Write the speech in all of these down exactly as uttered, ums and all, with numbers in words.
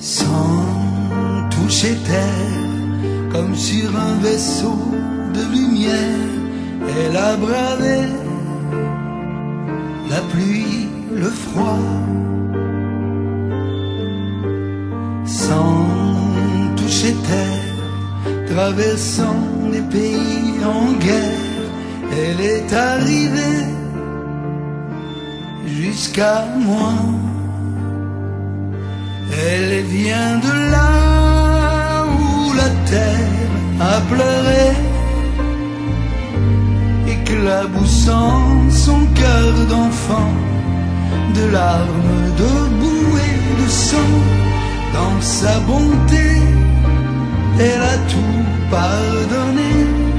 sans toucher terre, comme sur un vaisseau de lumière, elle a bravé la pluie, le froid, sans toucher terre, traversant des pays en guerre, elle est arrivée jusqu'à moi. Elle vient de là où la terre a pleuré, éclaboussant son cœur d'enfant de larmes, de boue et de sang. Dans sa bonté, elle a tout pardonné,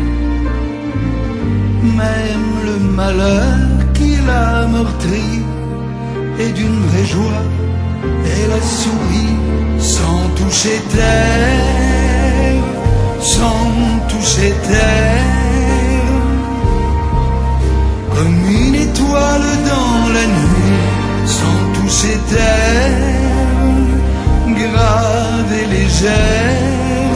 même le malheur qui l'a meurtri. Et d'une vraie joie, elle a souri sans toucher terre, sans toucher terre, comme une étoile dans la nuit, sans toucher terre, grave et légère.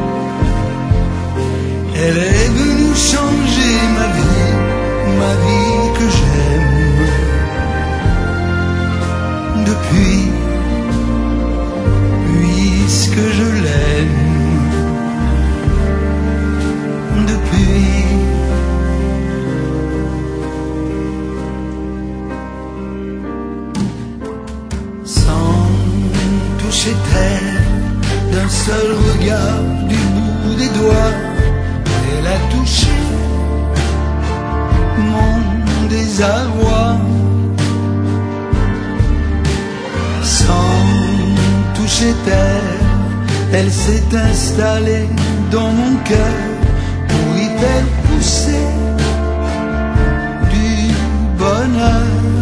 Elle est venue changer ma vie, ma vie que j'aime. Depuis, puisque je l'aime, depuis. Sans toucher terre, d'un seul regard, du bout des doigts, elle a touché mon désarroi. Sans toucher terre, elle s'est installée dans mon cœur pour y faire pousser du bonheur.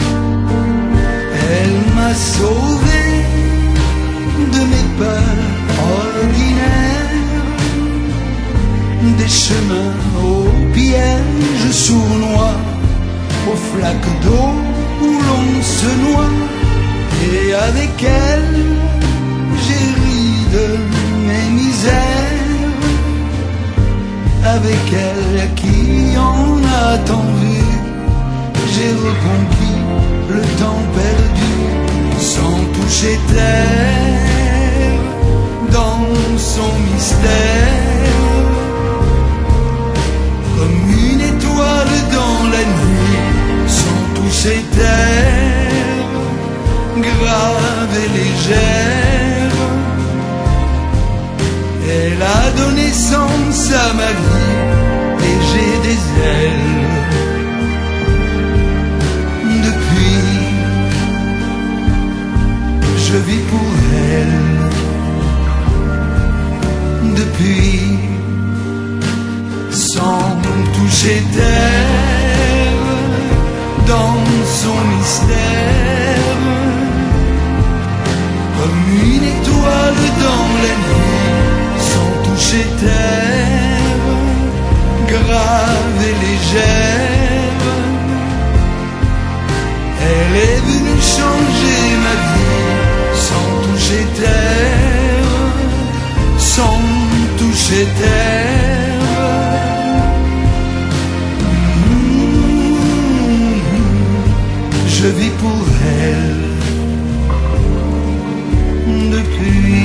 Elle m'a sauvé de mes peurs ordinaires, des chemins aux pièges sournois, aux flaques d'eau où l'on se noie. Et avec elle, j'ai ri de mes misères, avec elle qui en a tant vu, j'ai reconquis le temps perdu, sans toucher terre, dans son mystère, comme une étoile dans la nuit, sans toucher terre, grave et légère. Elle a donné sens à ma vie et j'ai des ailes. Depuis, je vis pour elle. Depuis, sans toucher terre, dans son mystère, comme une étoile dans la nuit, sans toucher terre, grave et légère. Elle est venue changer ma vie, sans toucher terre, sans toucher terre. Mmh, je vis pour elle. Depuis